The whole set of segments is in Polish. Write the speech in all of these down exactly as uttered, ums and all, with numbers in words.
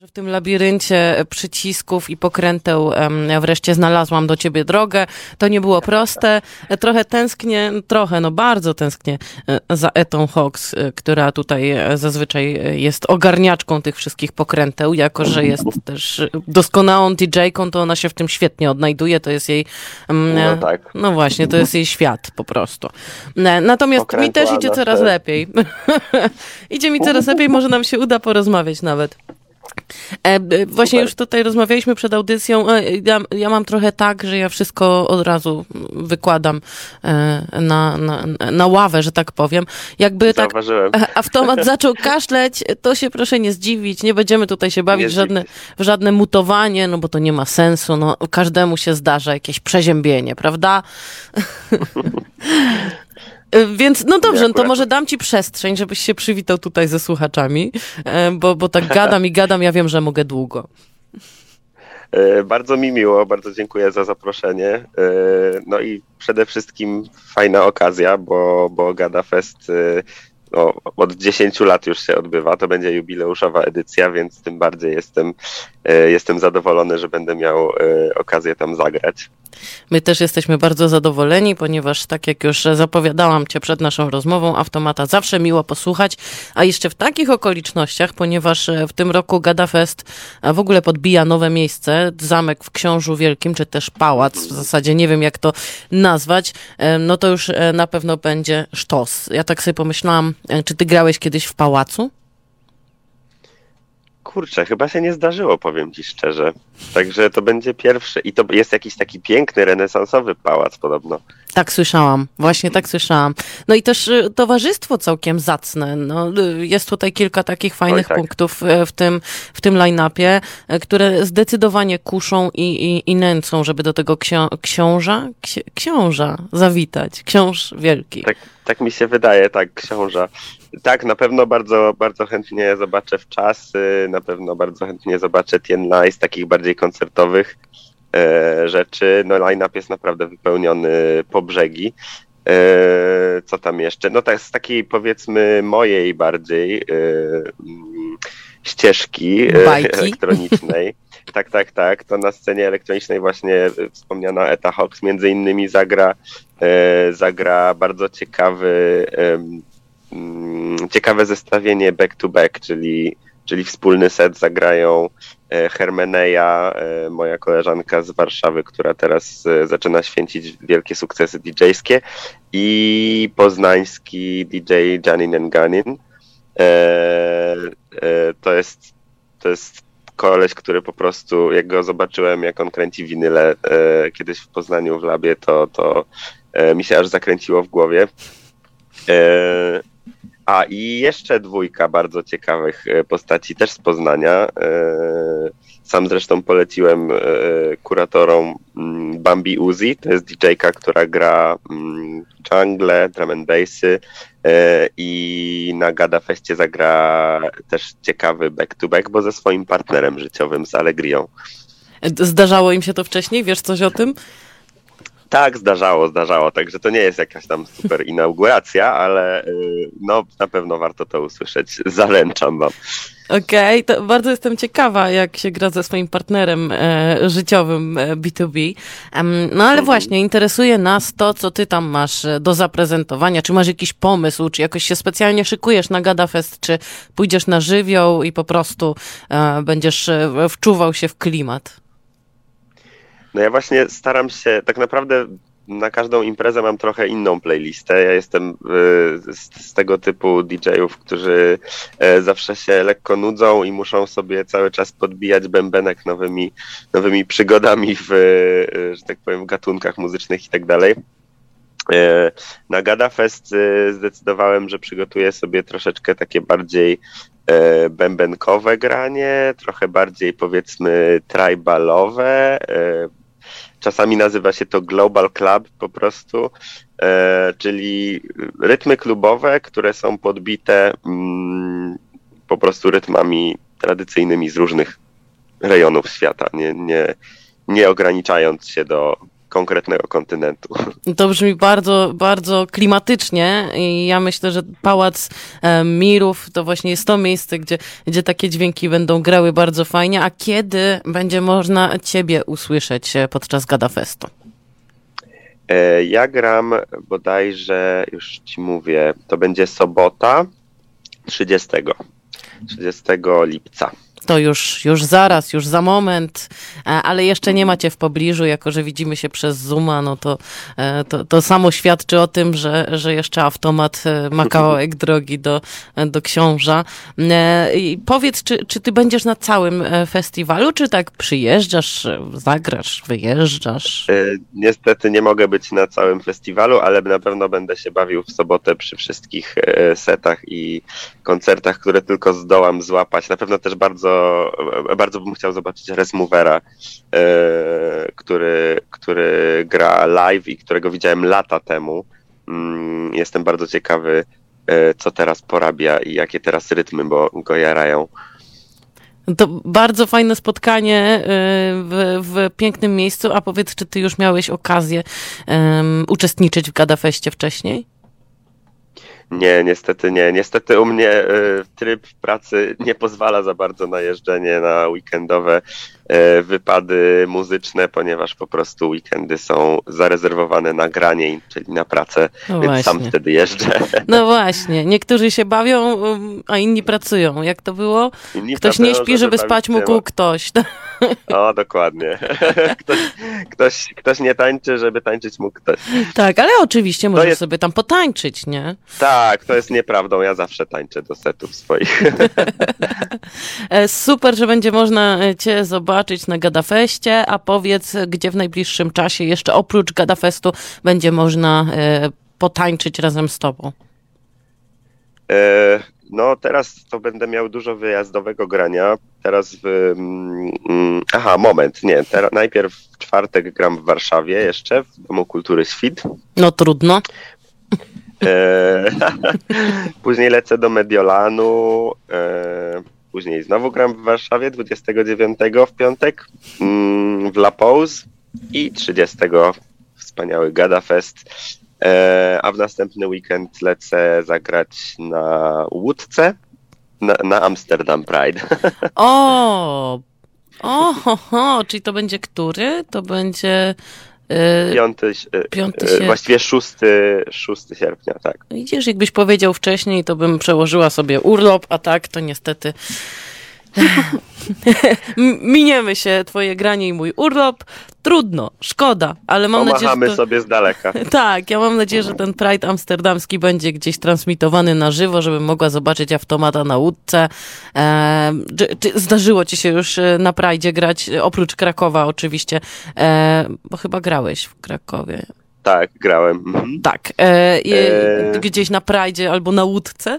W tym labiryncie przycisków i pokręteł ja wreszcie znalazłam do ciebie drogę. To nie było proste. Trochę tęsknię, trochę, no bardzo tęsknię za Etą Hawks, która tutaj zazwyczaj jest ogarniaczką tych wszystkich pokręteł. Jako że jest też doskonałą didżejką, to ona się w tym świetnie odnajduje. To jest jej, no, tak. no właśnie, to jest jej świat po prostu. Natomiast Pokrętła mi też idzie coraz te... lepiej. Idzie mi coraz lepiej, może nam się uda porozmawiać nawet. E, właśnie Super. Już tutaj rozmawialiśmy przed audycją. Ja, ja mam trochę tak, że ja wszystko od razu wykładam e, na, na, na ławę, że tak powiem. Jakby tak automat zaczął kaszleć, to się proszę nie zdziwić. Nie będziemy tutaj się bawić w żadne, w żadne mutowanie, no bo to nie ma sensu. No, każdemu się zdarza jakieś przeziębienie, prawda? Więc no dobrze, no to może dam ci przestrzeń, żebyś się przywitał tutaj ze słuchaczami, bo, bo tak gadam i gadam, ja wiem, że mogę długo. Bardzo mi miło, bardzo dziękuję za zaproszenie. No i przede wszystkim fajna okazja, bo, bo Gada Fest no, od dziesięciu lat już się odbywa, to będzie jubileuszowa edycja, więc tym bardziej jestem, jestem zadowolony, że będę miał okazję tam zagrać. My też jesteśmy bardzo zadowoleni, ponieważ tak jak już zapowiadałam cię przed naszą rozmową, Automata zawsze miło posłuchać, a jeszcze w takich okolicznościach, ponieważ w tym roku Gada Fest w ogóle podbija nowe miejsce, zamek w Książu Wielkim, czy też pałac, w zasadzie nie wiem jak to nazwać, no to już na pewno będzie sztos. Ja tak sobie pomyślałam, czy ty grałeś kiedyś w pałacu? Kurczę, chyba się nie zdarzyło, powiem ci szczerze. Także to będzie pierwszy. I to jest jakiś taki piękny, renesansowy pałac podobno. Tak słyszałam, właśnie tak słyszałam. No i też towarzystwo całkiem zacne. No, jest tutaj kilka takich fajnych tak. punktów w tym, w tym line-upie, które zdecydowanie kuszą i, i, i nęcą, żeby do tego ksio- książa, ksi- książa zawitać. Książ wielki. Tak, tak mi się wydaje, tak, książa. Tak, na pewno bardzo, bardzo chętnie zobaczę w czasy, na pewno bardzo chętnie zobaczę Tien Lai z takich bardziej koncertowych e, rzeczy. No line-up jest naprawdę wypełniony po brzegi. E, co tam jeszcze? No tak z takiej powiedzmy mojej bardziej e, ścieżki e, elektronicznej. Tak, tak, tak. To na scenie elektronicznej właśnie wspomniana Eta Hawks między innymi zagra, e, zagra bardzo ciekawy e, ciekawe zestawienie back to back, czyli, czyli wspólny set zagrają Hermeneja, moja koleżanka z Warszawy, która teraz zaczyna święcić wielkie sukcesy didżejskie, i poznański D J Janin Ganin. To jest, to jest koleś, który po prostu, jak go zobaczyłem, jak on kręci winyle kiedyś w Poznaniu w labie, to, to mi się aż zakręciło w głowie. A i jeszcze dwójka bardzo ciekawych postaci, też z Poznania. Sam zresztą poleciłem kuratorom Bambi Uzi, to jest didżejka, która gra jungle, drum and bassy, i na Gada Festie zagra też ciekawy back-to-back, bo ze swoim partnerem życiowym, z Allegrią. Zdarzało im się to wcześniej? Wiesz coś o tym? Tak, zdarzało, zdarzało, także to nie jest jakaś tam super inauguracja, ale no na pewno warto to usłyszeć, zaręczam wam. Okej, okay, to bardzo jestem ciekawa, jak się gra ze swoim partnerem e, życiowym e, B dwa B. Um, no ale mm-hmm. właśnie, interesuje nas to, co ty tam masz do zaprezentowania. Czy masz jakiś pomysł, czy jakoś się specjalnie szykujesz na Gada Fest, czy pójdziesz na żywioł i po prostu e, będziesz e, wczuwał się w klimat? No ja właśnie staram się, tak naprawdę na każdą imprezę mam trochę inną playlistę. Ja jestem z, z tego typu didżejów, którzy zawsze się lekko nudzą i muszą sobie cały czas podbijać bębenek nowymi, nowymi przygodami w, że tak powiem, w gatunkach muzycznych i tak dalej. Na Gada Fest zdecydowałem, że przygotuję sobie troszeczkę takie bardziej bębenkowe granie, trochę bardziej powiedzmy tribalowe. Czasami nazywa się to Global Club po prostu, e, czyli rytmy klubowe, które są podbite mm, po prostu rytmami tradycyjnymi z różnych rejonów świata, nie, nie, nie ograniczając się do, konkretnego kontynentu. To brzmi bardzo, bardzo klimatycznie i ja myślę, że Pałac Mirów to właśnie jest to miejsce, gdzie, gdzie takie dźwięki będą grały bardzo fajnie. A kiedy będzie można ciebie usłyszeć podczas Gadafestu? Ja gram bodajże, już ci mówię, to będzie sobota trzydziestego lipca. To już, już zaraz, już za moment, ale jeszcze nie macie w pobliżu, jako że widzimy się przez Zooma, no to, to, to samo świadczy o tym, że, że jeszcze Automat ma kawałek drogi do, do Książa. I powiedz, czy, czy ty będziesz na całym festiwalu, czy tak przyjeżdżasz, zagrasz, wyjeżdżasz? Niestety nie mogę być na całym festiwalu, ale na pewno będę się bawił w sobotę przy wszystkich setach i koncertach, które tylko zdołam złapać. Na pewno też bardzo Bardzo bym chciał zobaczyć Resmovera, który, który gra live i którego widziałem lata temu. Jestem bardzo ciekawy, co teraz porabia i jakie teraz rytmy, bo go jarają. To bardzo fajne spotkanie w, w pięknym miejscu. A powiedz, czy ty już miałeś okazję um, uczestniczyć w Gadafeście wcześniej? Nie, niestety nie. Niestety u mnie y, tryb pracy nie pozwala za bardzo na jeżdżenie na weekendowe y, wypady muzyczne, ponieważ po prostu weekendy są zarezerwowane na granie, czyli na pracę, no więc właśnie. Sam wtedy jeżdżę. No właśnie. Niektórzy się bawią, a inni pracują. Jak to było? Inni ktoś pracują, nie śpi, żeby, żeby spać mógł ma... ktoś. O, dokładnie. Ktoś, ktoś, ktoś nie tańczy, żeby tańczyć mógł ktoś. Tak, ale oczywiście możesz jest... sobie tam potańczyć, nie? Tak, to jest nieprawdą. Ja zawsze tańczę do setów swoich. Super, że będzie można cię zobaczyć na Gadafeście, a powiedz, gdzie w najbliższym czasie jeszcze oprócz Gadafestu będzie można potańczyć razem z tobą? E, no teraz to będę miał dużo wyjazdowego grania. Teraz w... Mm, aha, moment, nie. Teraz, najpierw w czwartek gram w Warszawie jeszcze, w Domu Kultury Świt. No trudno. E, później lecę do Mediolanu, e, później znowu gram w Warszawie dwudziestego dziewiątego w piątek, mm, w La Pause i trzydziestego wspaniały Gadafest, e, a w następny weekend lecę zagrać na Łódce, na, na Amsterdam Pride. O, o, ho, ho, czyli to będzie który? To będzie... Piąty, Piąty sierpnia. Właściwie szósty, szósty sierpnia, tak. Widzisz, jakbyś powiedział wcześniej, to bym przełożyła sobie urlop, a tak to niestety miniemy się twoje granie i mój urlop. Trudno, szkoda, ale mam Pomachamy nadzieję, że to... sobie z daleka. Tak, ja mam nadzieję, że ten Pride amsterdamski będzie gdzieś transmitowany na żywo, żebym mogła zobaczyć Automata na Łódce. E, czy, czy zdarzyło ci się już na Pride'zie grać, oprócz Krakowa oczywiście, e, bo chyba grałeś w Krakowie. Tak, grałem. Mhm. Tak, e, e... gdzieś na Pride'zie albo na Łódce.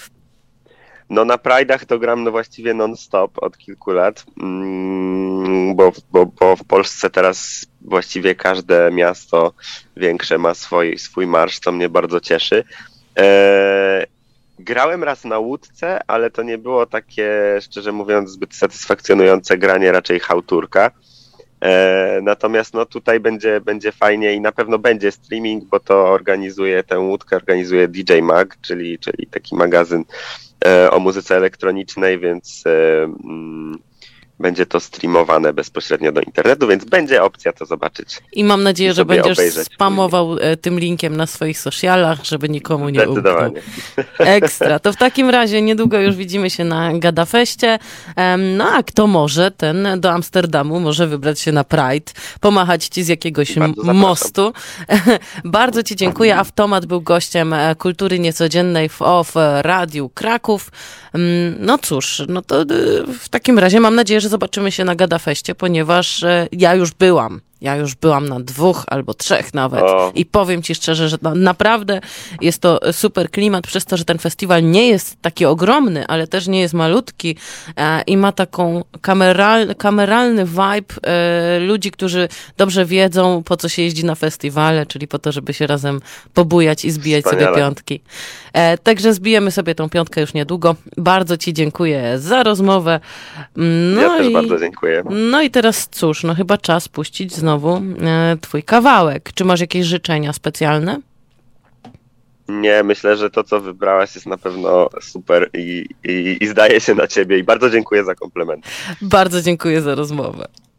No na Pride'ach to gram no właściwie non-stop od kilku lat, mm, bo, bo, bo w Polsce teraz właściwie każde miasto większe ma swój, swój marsz, co mnie bardzo cieszy. E, grałem raz na Łódce, ale to nie było takie, szczerze mówiąc, zbyt satysfakcjonujące granie, raczej chałturka. E, natomiast no tutaj będzie, będzie fajnie i na pewno będzie streaming, bo to organizuje tę Łódkę, organizuje D J Mag, czyli, czyli taki magazyn o muzyce elektronicznej, więc mm, będzie to streamowane bezpośrednio do internetu, więc będzie opcja to zobaczyć. I mam nadzieję, że będziesz spamował później tym linkiem na swoich socialach, żeby nikomu nie umknął. Ekstra. To w takim razie niedługo już widzimy się na Gadafeście. No a kto może, ten do Amsterdamu może wybrać się na Pride, pomachać ci z jakiegoś mostu. Bardzo ci dziękuję. Automat był gościem Kultury Niecodziennej w O F Radiu Kraków. No cóż, no to w takim razie mam nadzieję, że zobaczymy się na Gadafeście, ponieważ ja już byłam. Ja już byłam na dwóch albo trzech nawet o. I powiem ci szczerze, że no, naprawdę jest to super klimat, przez to, że ten festiwal nie jest taki ogromny, ale też nie jest malutki e, i ma taką kameral, kameralny vibe e, ludzi, którzy dobrze wiedzą, po co się jeździ na festiwale, czyli po to, żeby się razem pobujać i zbijać Wspaniale. sobie piątki. E, także zbijemy sobie tą piątkę już niedługo. Bardzo ci dziękuję za rozmowę. No ja i, też bardzo dziękuję. No i teraz cóż, no chyba czas puścić znowu e, twój kawałek. Czy masz jakieś życzenia specjalne? Nie, myślę, że to, co wybrałaś, jest na pewno super i, i, i zdaje się na ciebie. I bardzo dziękuję za komplement. Bardzo dziękuję za rozmowę.